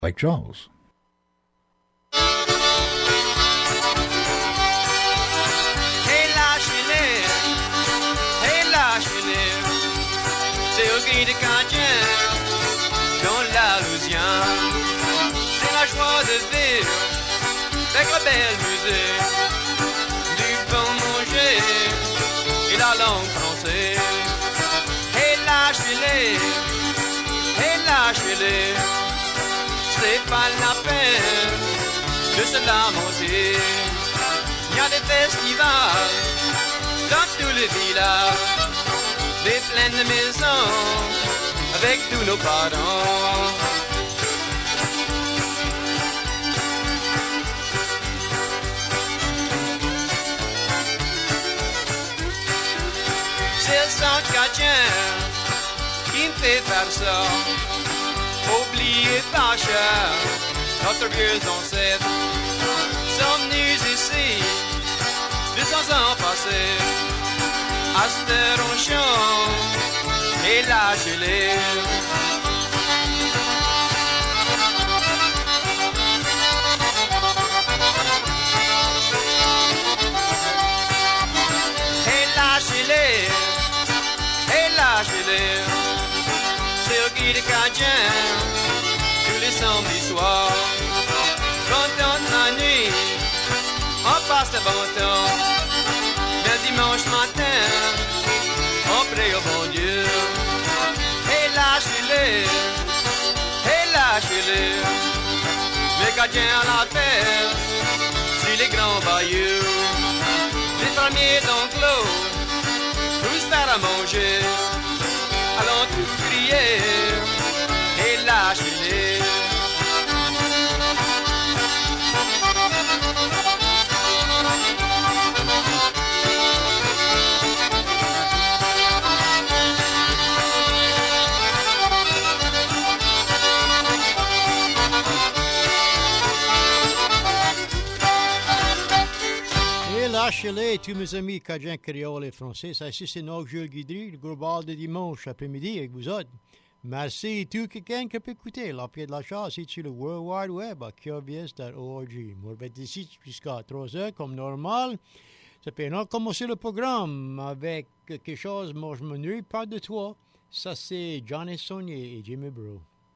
like Charles. De Candien, dans la Louisiane, c'est la joie de vivre avec la belle musique, du bon manger et la langue française. Et lâchez-les, c'est pas la peine de se lamenter. Il y a des festivals dans tous les villages, des plaines de maisons avec tous nos parents. C'est le sang chrétien qui me fait faire ça. Oubliez pas cher, notre vieux ancêtre sont venus ici 200 ans passés. À cette on chante et lâchez-les. C'est au Guy de Cajun tous les samedis soirs. Quand on la nuit, on passe le bon temps. Le dimanche matin, on prie au bon Dieu. Et lâchez-les, les Cajuns à la terre, sur les grands bayous, les fermiers d'enclos, tous faire à manger, allons tous crier, et lâchez-les. Lâchez-les, tous mes amis Cajuns, créoles et français. Ça ici, c'est notre Jules Guidry, le gros bal de dimanche après-midi avec vous autres. Merci tout quelqu'un qui peut écouter. La pied de la chasse, c'est sur le World Wide Web à QRBS.org. Moi, je vais être ici jusqu'à 3 heures, comme normal. Ça peut non commencer le programme avec quelque chose, moi je m'ennuie pas de toi. Ça, c'est Johnny Saunier et Jimmy Bro.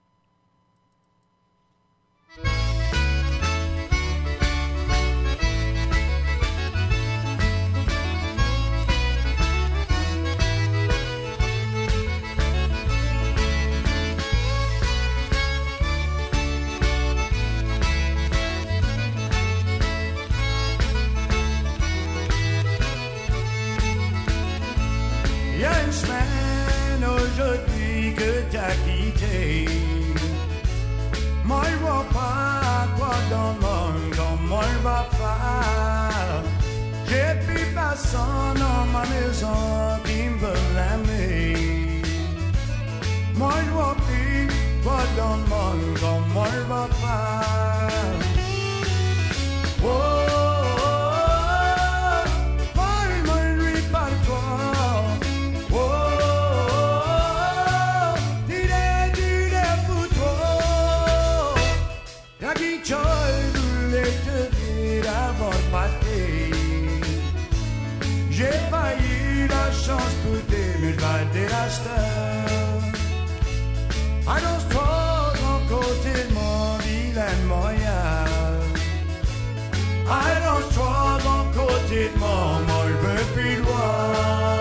Il y a une semaine aujourd'hui que t'as quitté. Moi je vois pas quoi dans le monde, comment je vais faire. J'ai plus personne dans ma maison qui me veut l'aimer. Moi je vois plus quoi dans le monde, comment je vais faire. Oh. J'ai pas eu la chance pour t'aimer, je vais déraster. Annonce-toi d'un côté de mon vilain moyen. Annonce-toi d'un côté de mon, moi je veux plus loin.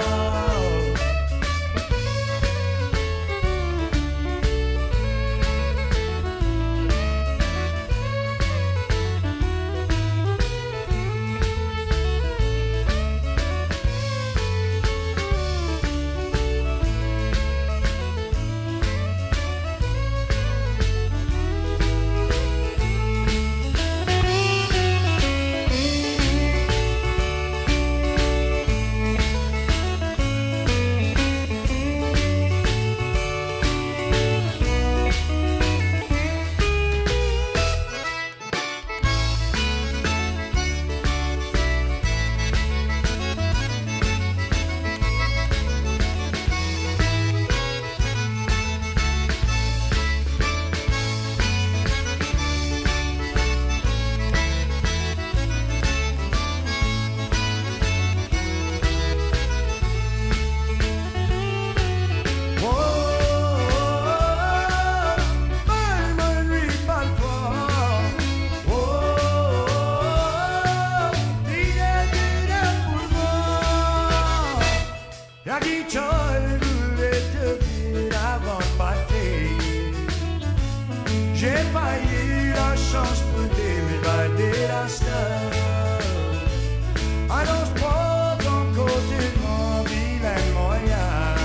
pas eu la chance pour t'aimer la star. Alors je prends ton côté de mon vilain moyen.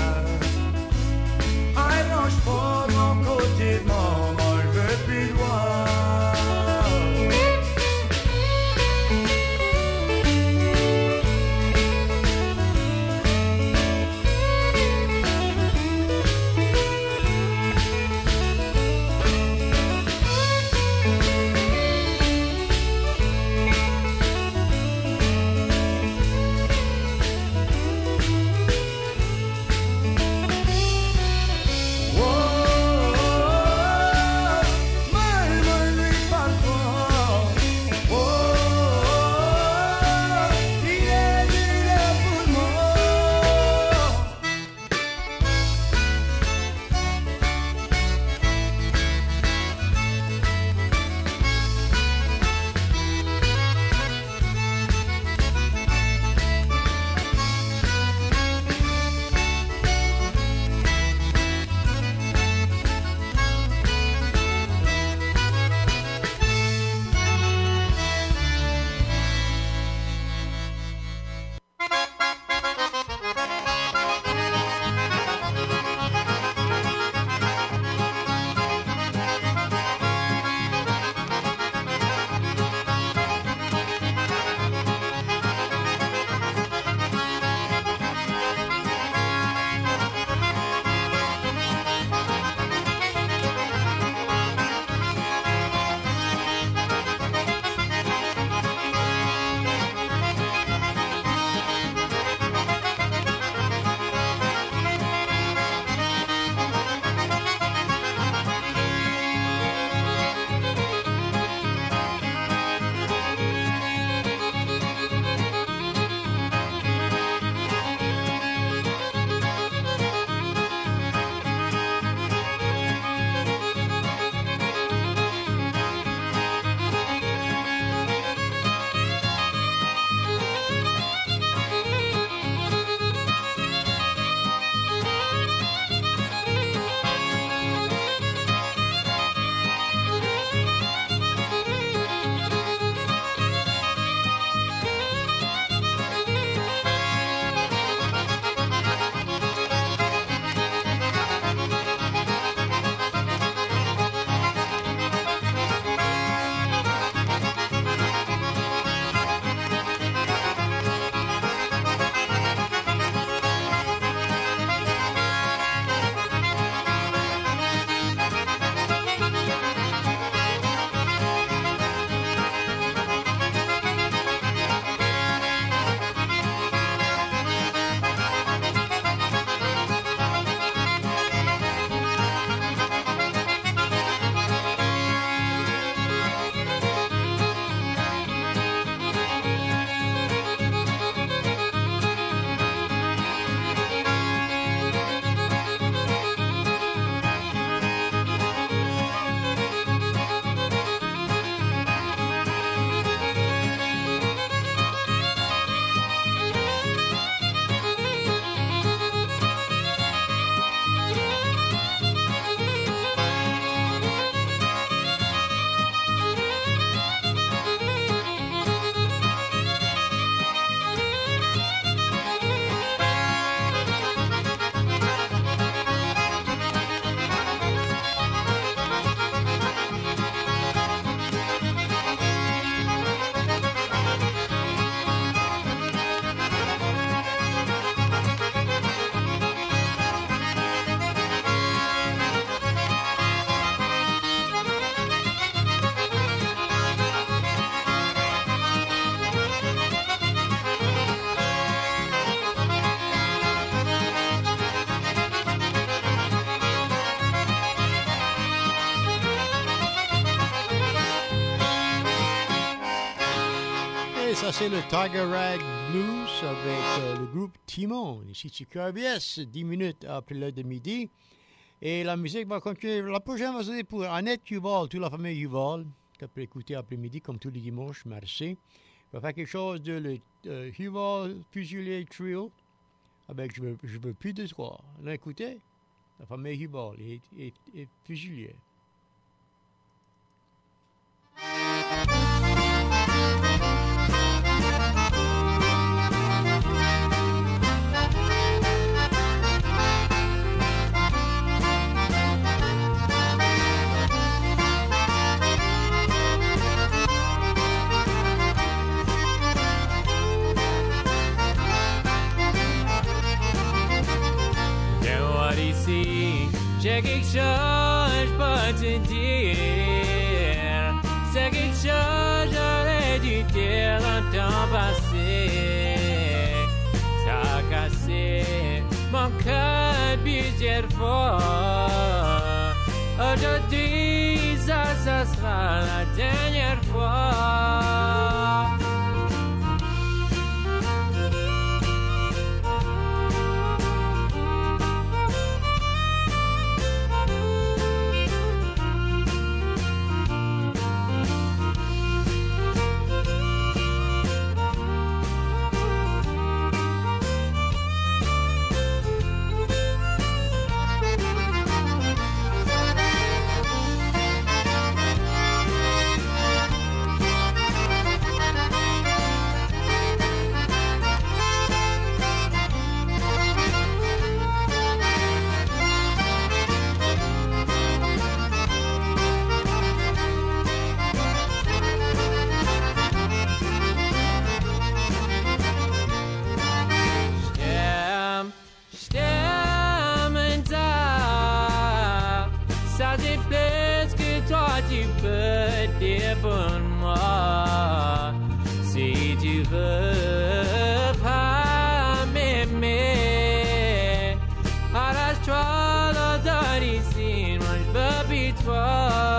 Alors je prends ton côté de mon mal, je veux plus loin. Ça, c'est le Tiger Rag Blues avec le groupe Timon. Ici, sur KBS, 10 minutes après l'heure de midi. Et la musique va continuer. La prochaine va se pour Annette Huval, toute la famille Huval, qu'on peut écouter après-midi, comme tous les dimanches, merci. On va faire quelque chose de le Huval Fusilier Trio avec Je veux plus de toi. Là, écoutez, la famille Huval et Fusilier. C'est quelque chose, je peux te dire. C'est quelque chose, j'aurais dû dire longtemps passé. T'as cassé mon cœur plusieurs fois. Aujourd'hui, ça sera la dernière fois. Tu peux dire pour moi si tu veux pas m'aimer. Arrache-toi l'odeur ici, moi je veux plus toi.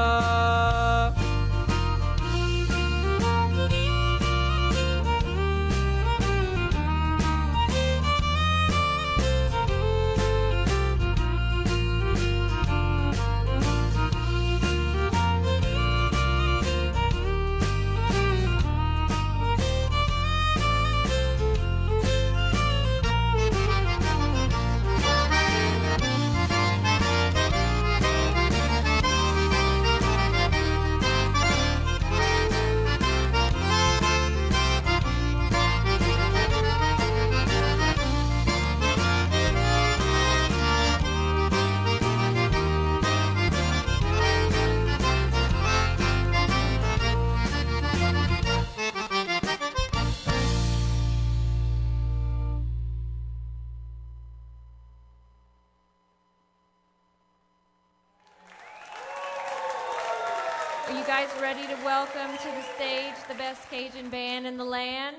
Are you guys ready to welcome to the stage the best Cajun band in the land?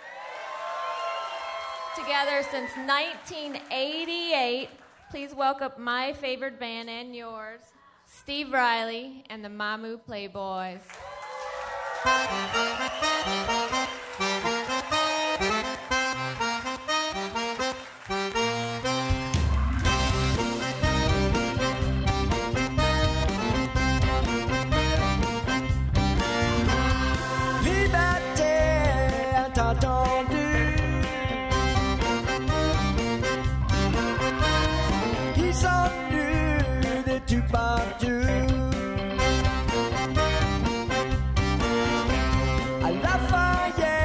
Together since 1988, please welcome my favorite band and yours, Steve Riley and the Mamu Playboys. À Lafayette.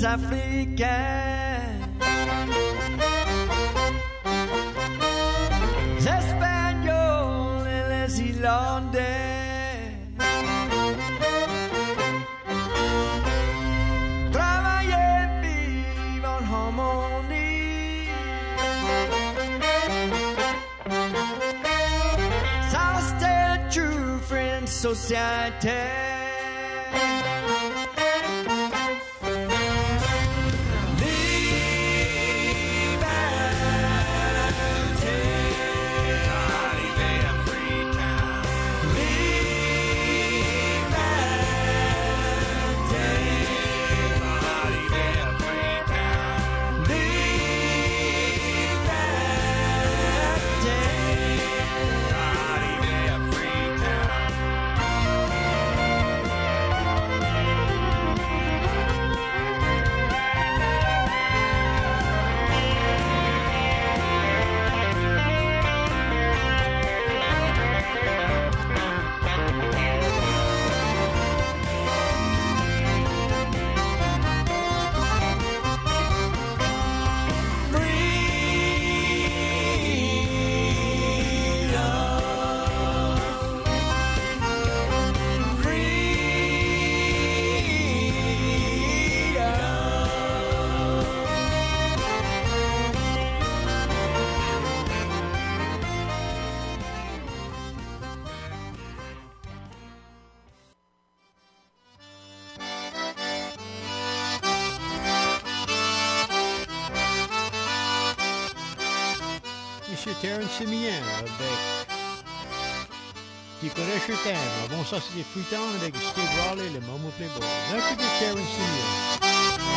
Africains, les Espagnols et les Irlandais. Travailler, vivre en harmonie. Ça, c'est true French society. Monsieur Terence Simeon avec Tu connais je t'aime. Bon, ça c'était Freetown avec Steve Raleigh, le Mamu Playboy. Un peu de Terence Simeon.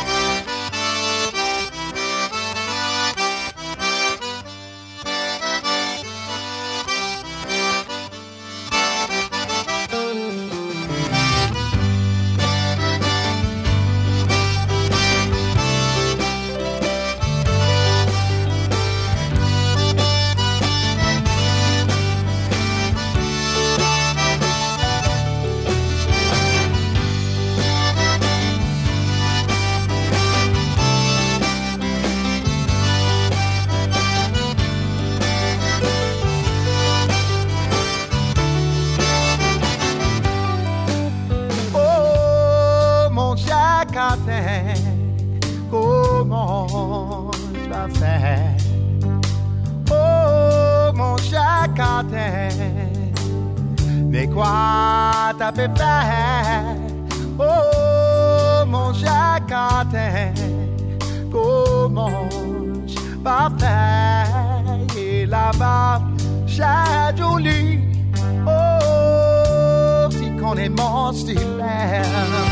Comment je vais faire? Oh mon chacatin, mais quoi t'as fait faire? Oh mon chacatin, comment je vais faire? Et là-bas, j'ai joli, oh si qu'on est mort si belle.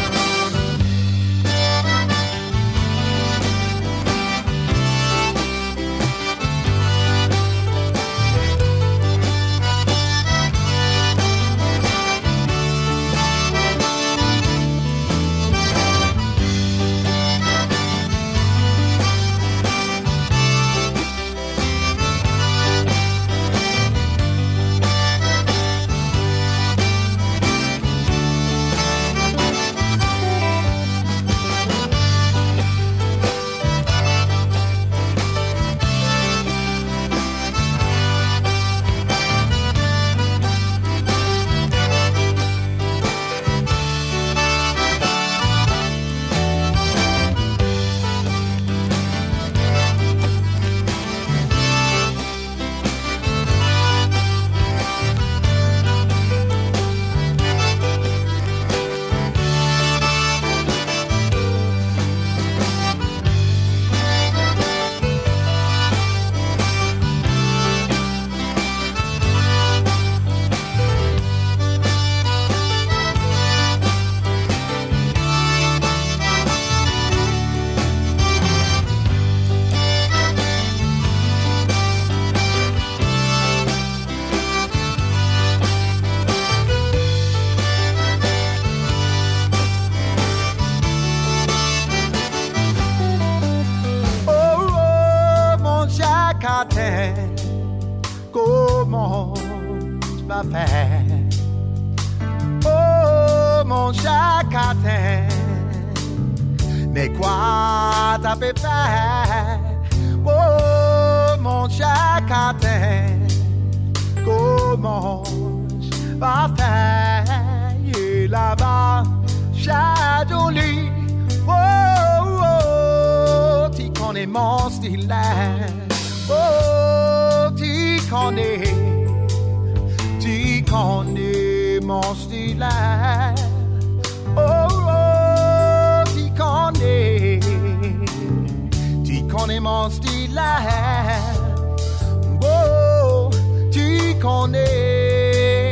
Comment tu vas faire? Oh mon chacatin, Mais quoi t'as pu faire? Oh, mon chacatin, comment va faire? Et là-bas, Chadoli, oh, oh, tu connais mon style, oh, tu connais mon style, oh, oh, tu connais mon style, oh, tu connais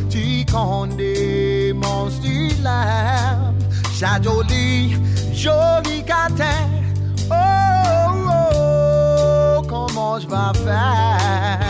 mon style, joli, joli catin, oh, oh, comment je vais faire?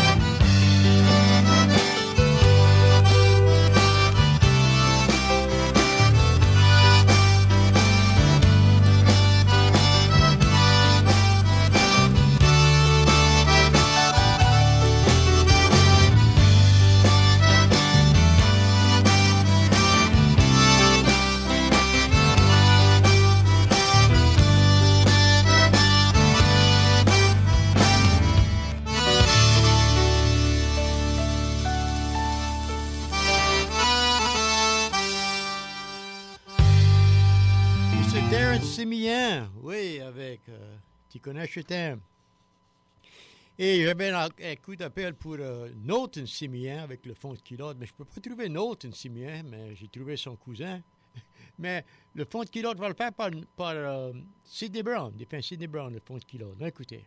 Sémillant, oui, avec Tu connais, je t'aime. Et j'avais un coup d'appel pour Norton Sémillant avec le fond de culotte, mais je ne peux pas trouver Norton Sémillant, mais j'ai trouvé son cousin. Mais le fond de culotte va le faire par Sidney Brown, des fins Sidney Brown, le fond de culotte. Écoutez.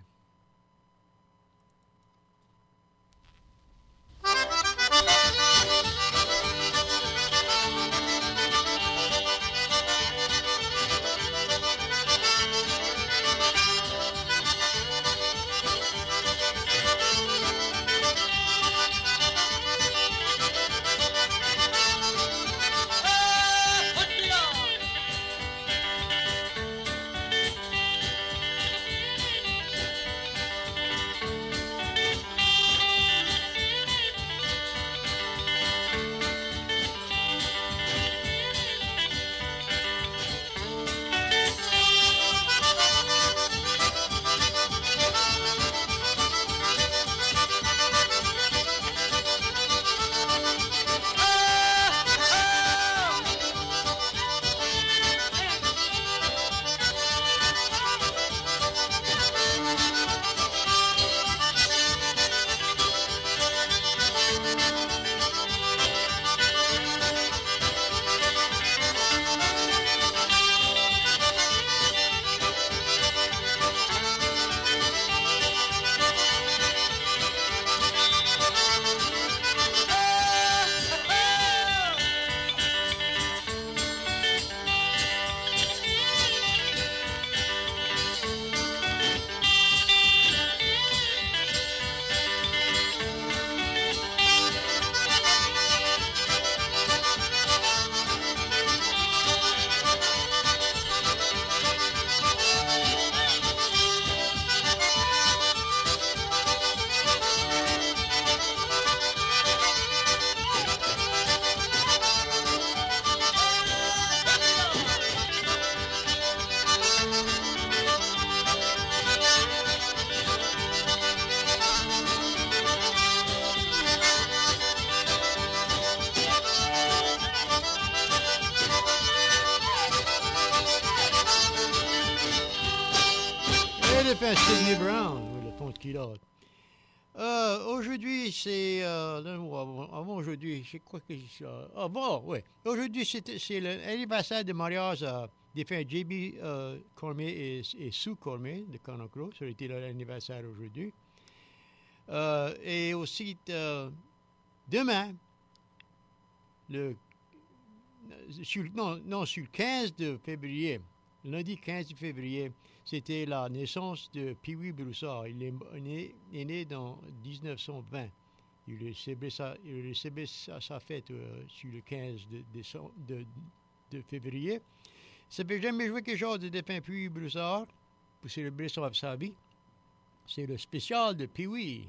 Sidney Brown, le fond de culotte. Aujourd'hui, c'est... avant aujourd'hui, c'est quoi que... Aujourd'hui, c'est l'anniversaire de mariage des frères J.B. Cormier et Sue Cormier de Conoclo. Ça a été leur anniversaire aujourd'hui. Et aussi, demain, sur le 15 de février, lundi 15 février, c'était la naissance de Pee-wee Broussard. Il est né dans 1920. Il a célébré sa fête sur le 15 de février. Ça ne peut jamais jouer quelque chose de défunt Pee-wee Broussard pour célébrer sa vie. C'est le spécial de Pee-wee.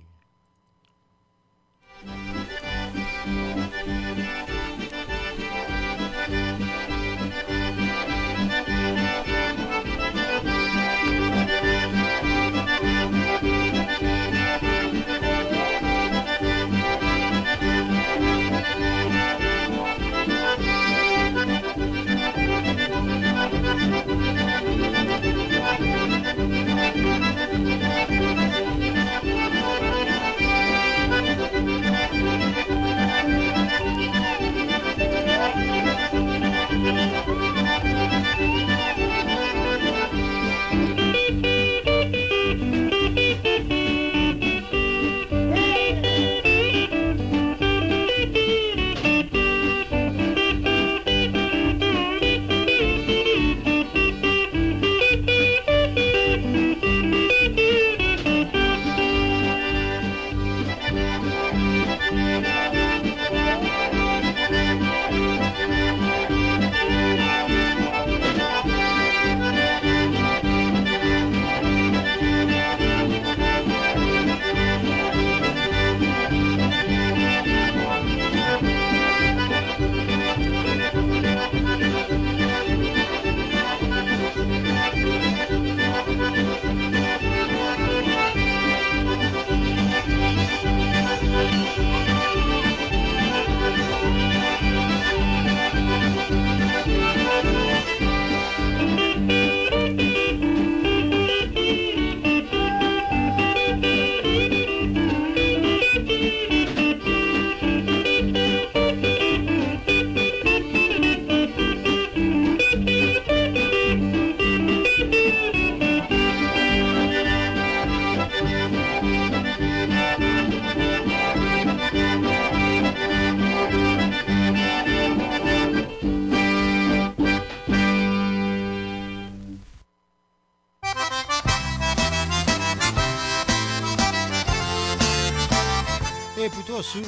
Et pour toi, Sue.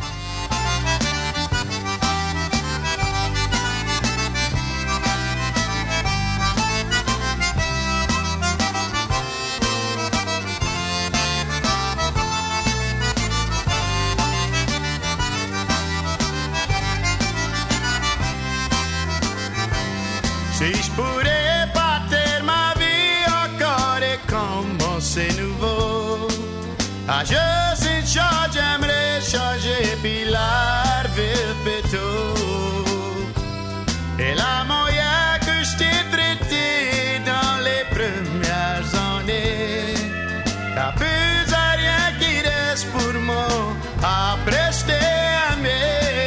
Si je pourrais partir ma vie encore et commencer nouveau, ah, je sais que j'aimerais changer puis la revivre tôt. Et la moyen que je t'ai traité dans les premières années, t'as plus à rien qui reste pour moi après je t'ai aimé.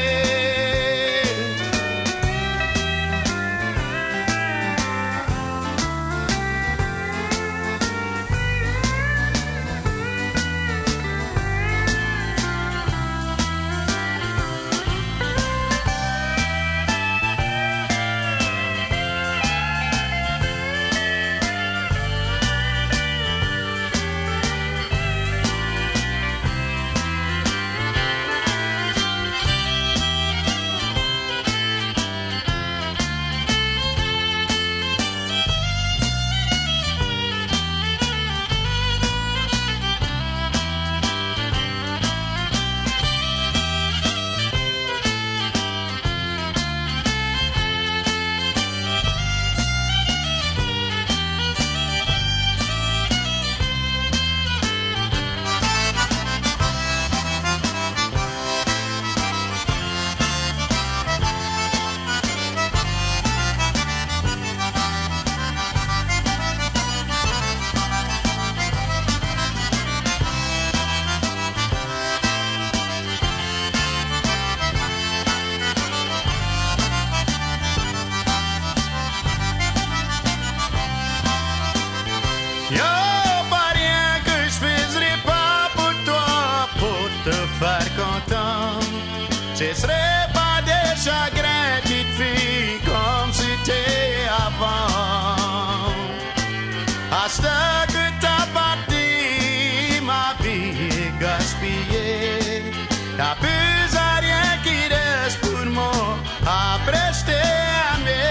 Ce serait pas des chagrins, petite fille, comme c'était avant. À ce que t'as parti, ma vie est gaspillée. T'as plus à rien qui reste pour moi, après je t'ai aimé.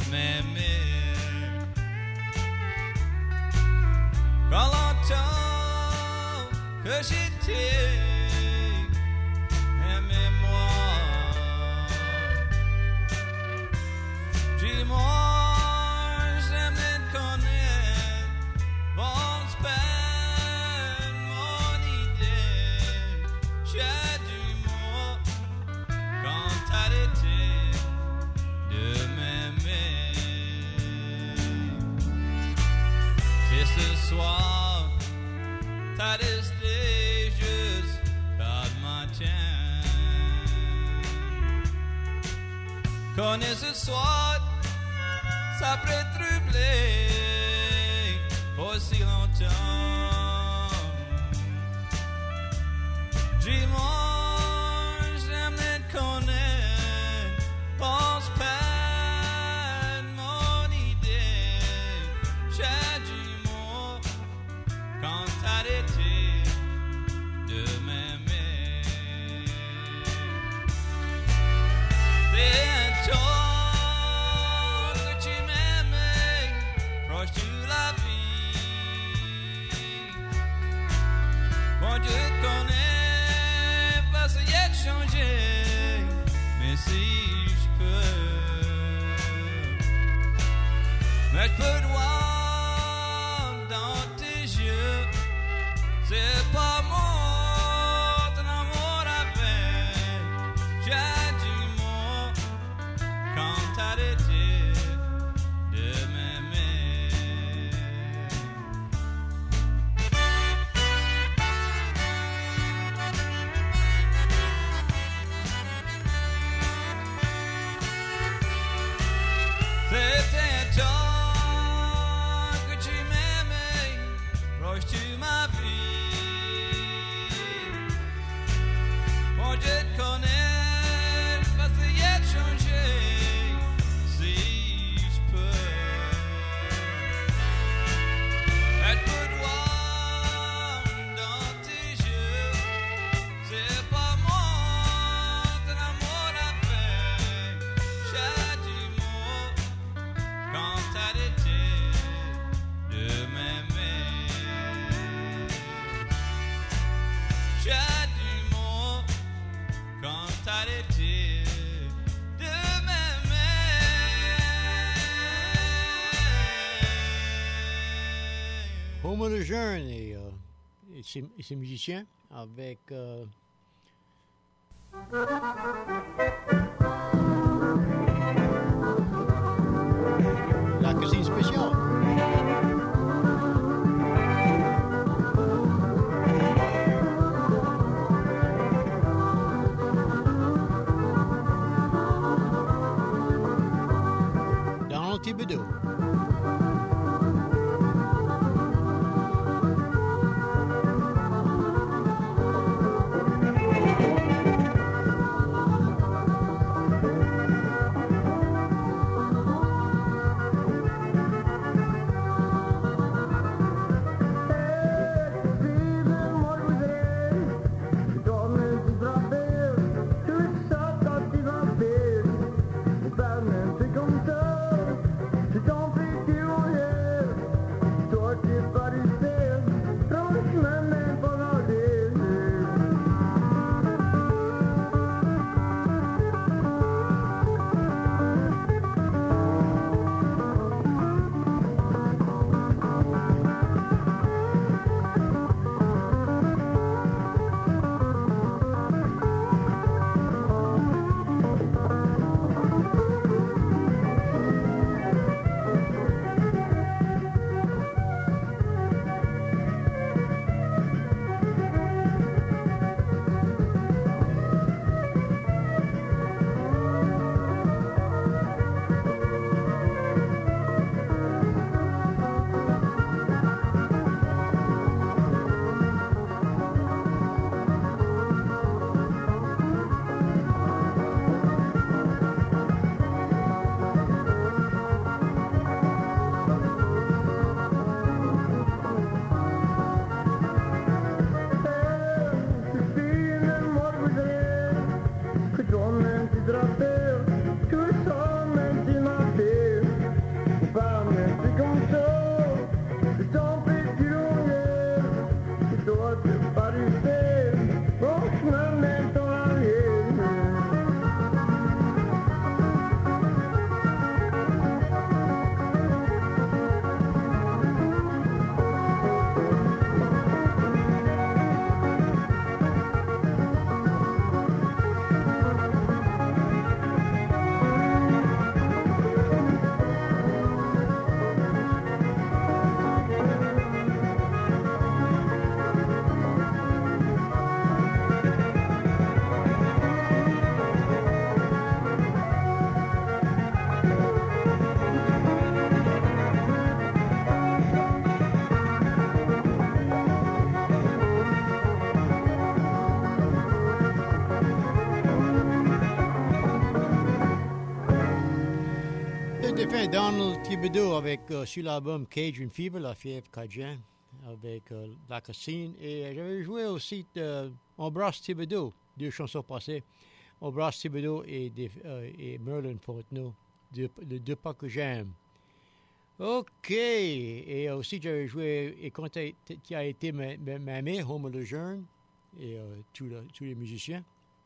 m'aimer. Quand longtemps que j'étais aimez-moi. Dis-moi, j'aimerais te connaître, bon peine, mon idée. J'ai du mot quand t'as arrêté de m'aimer. C'est ce soir, t'as resté juste pas de matin. Connais ce soir, ça peut troubler aussi longtemps. Dis-moi, j'aimerais te connaître, pense pas de mon idée. J'ai du mot quand t'as arrêté de m'aimer. C'est un temps que tu m'aimais, proche de la vie. Quand je te connais, pas ça y est changé, mais si je peux, mais je peux voir dans tes yeux, c'est pas moi ton amour avec. J'ai du mot quand t'as arrêté de m'aimer. C'était un temps que tu m'aimais, proche de ma vie. Moi je te connais, parce que y a changé, si je peux. Elle peut voir dans tes yeux, c'est pas moi ton amour avec. J'ai du mot quand t'as arrêté de m'aimer. J'ai du mot quand t'as arrêté de m'aimer. Homo Lejeune et ses musiciens avec la cuisine spéciale. Dans l'Antibédo. C'est comme ça, c'est tant pis, tu en le défunt Donald Thibodeau avec sur l'album Cajun Fever, la fièvre cajun, avec la Cassine. Et j'avais joué aussi Embrasse Thibodeau, 2 chansons passées. Embrasse Thibodeau et Merlin Fontenot, les 2 pas que j'aime. OK. Et aussi, j'avais joué Et quand tu as été ma mère, Homer Lejeune, et tous les musiciens.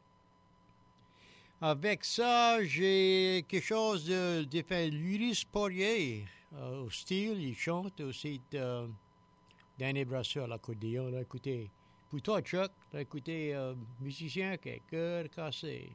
Avec ça, j'ai quelque chose de Ulysse Poirier au style. Il chante aussi Danny Brasseur à l'accordéon. Écoutez, pour toi, Chuck, écoutez, musicien qui a cœur cassé.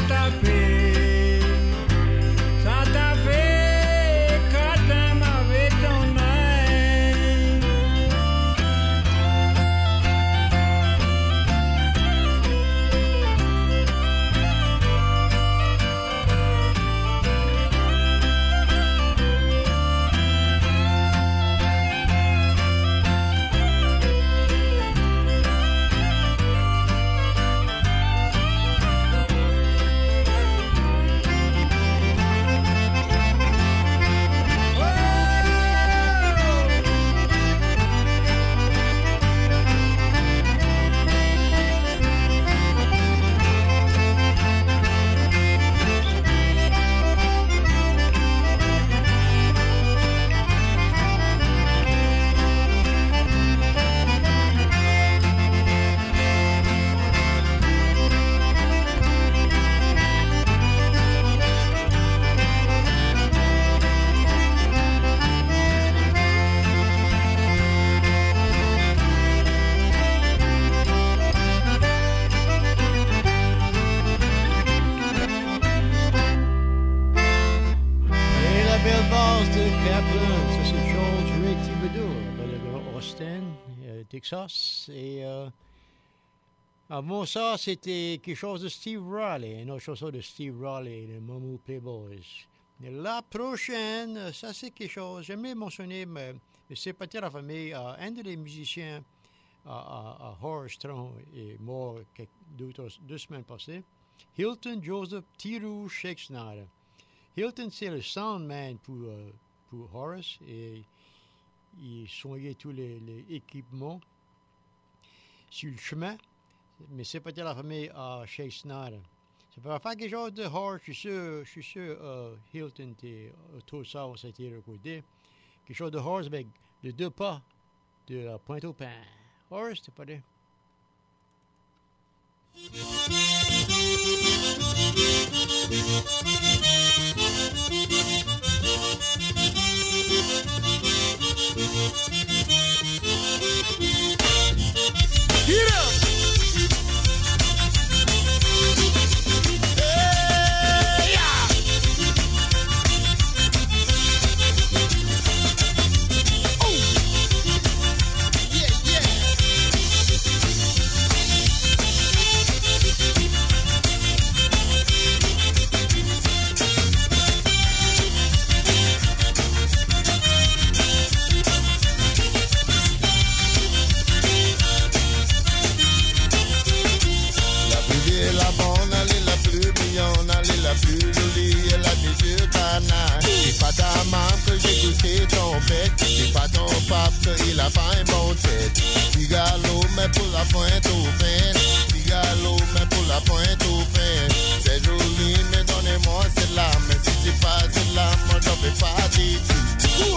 Santa Fe, Santa Fe, cantame avec ton œil. Et la belle base de Kaplan, ça c'est George Ray Thibodeau, le Austin, Texas. Et avant ça, c'était quelque chose de Steve Riley, une autre chanson de Steve Riley, les Mamou Playboys. Et la prochaine, ça c'est quelque chose, j'aimerais mentionner, mais c'est peut-être la famille, un des musiciens à Horace Tron est mort deux semaines passées, Hilton Joseph Tirou Shake Snyder. Hilton, c'est le soundman pour Horace et il soignait tous les équipements sur le chemin. Mais c'est peut-être la famille à Shake Snyder. Ça peut faire quelque chose de Horace, je suis sûr Hilton était tout ça, on s'était recordé. Quelque chose de Horace avec les deux pas de la Pointe-au-Pin. Horace, t'es pas là? Get up! Hey, yeah! Oh! Yeah, yeah! La plus jolie, elle a des yeux canailles. C'est pas ta maman que j'ai touché ton bec. C'est pas ton pape qu'il a pas un bon tête. Figaro, mais pour la pointe au peine. Figaro, mais pour la pointe au peine. C'est joli, mais donnez-moi celle-là. Mais si c'est pas celle-là, moi j'en fais pas du tout.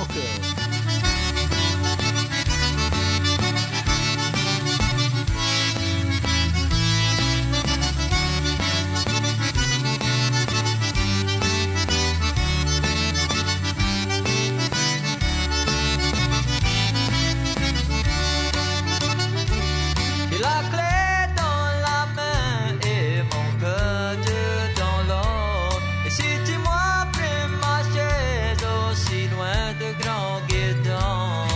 mon cœur. J'ai la clé dans la main et mon cœur dans l'autre. Et si tu m'as pris ma chaise aussi loin de grand guédon,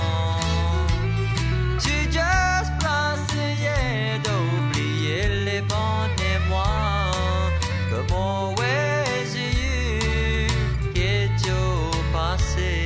j'ai juste essayé d'oublier les bons témoins que mon ouais j'ai eu qui est tout passé.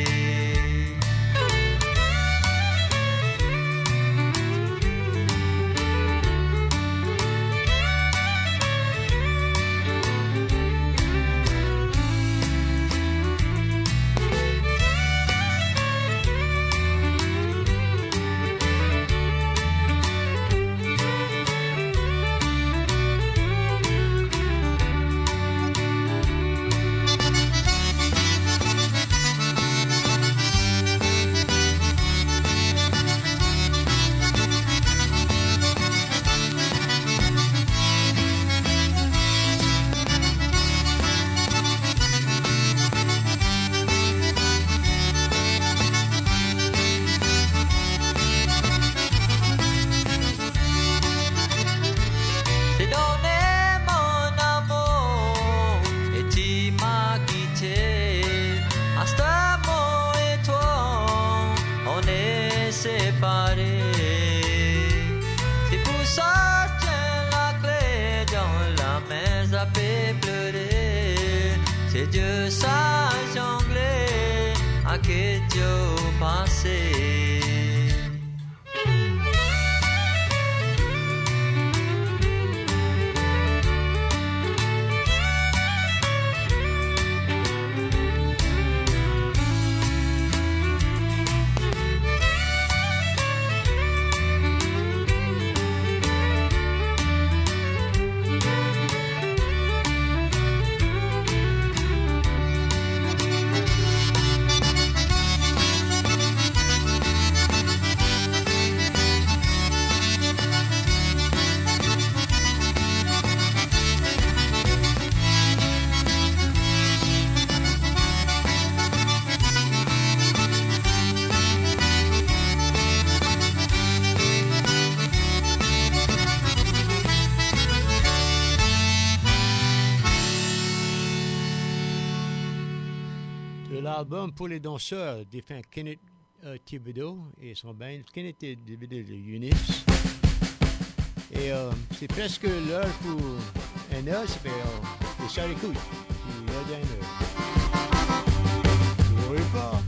J'ai donné mon amour et tu m'as quitté. À ce moment et toi, on est séparés. C'est pour ça que j'ai la clé dans la main, ça fait pleurer. C'est Dieu ça jonglé à que Dieu passé. De l'album Pour les danseurs, défunt Kenneth Thibodeau et son band Kenneth Thibodeau de Eunice. Et c'est presque l'heure pour un heure, c'est fait ça écoute. Il y a d'une heure. Je ne sais pas.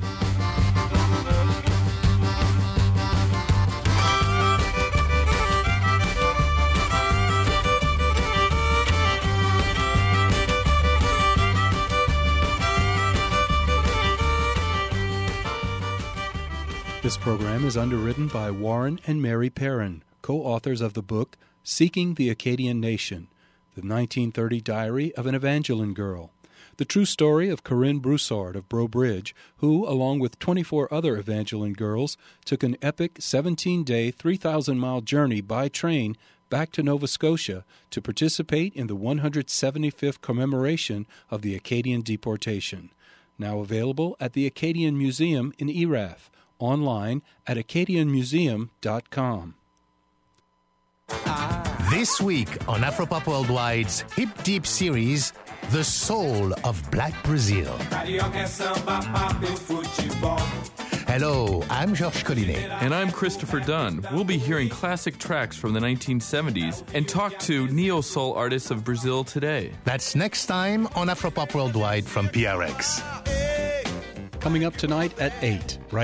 This program is underwritten by Warren and Mary Perrin, co-authors of the book Seeking the Acadian Nation, the 1930 diary of an Evangeline girl, the true story of Corinne Broussard of Breaux Bridge, who, along with 24 other Evangeline girls, took an epic 17-day, 3,000-mile journey by train back to Nova Scotia to participate in the 175th commemoration of the Acadian deportation. Now available at the Acadian Museum in Erath. Online at acadianmuseum.com. This week on Afropop Worldwide's Hip Deep series, The Soul of Black Brazil. Hello, I'm Georges Collinet. And I'm Christopher Dunn. We'll be hearing classic tracks from the 1970s and talk to neo-soul artists of Brazil today. That's next time on Afropop Worldwide from PRX. Coming up tonight at 8, right